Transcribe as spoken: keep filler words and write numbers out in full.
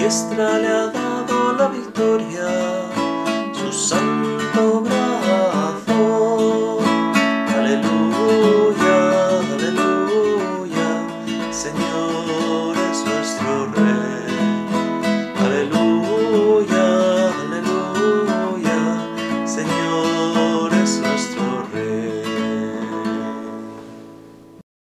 diestra le ha dado la victoria, su santo brazo. Aleluya, aleluya, Señor.